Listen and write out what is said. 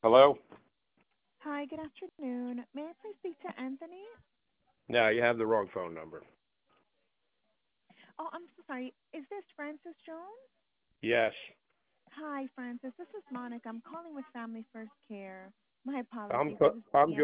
Hello? Hi, good afternoon. May I please speak to Anthony? No, you have the wrong phone number. Oh, I'm so sorry. Is this Francis Jones? Yes. Hi, Francis. This is Monica. I'm calling with Family First Care. My I'm apologies. I go- was I'm looking good. at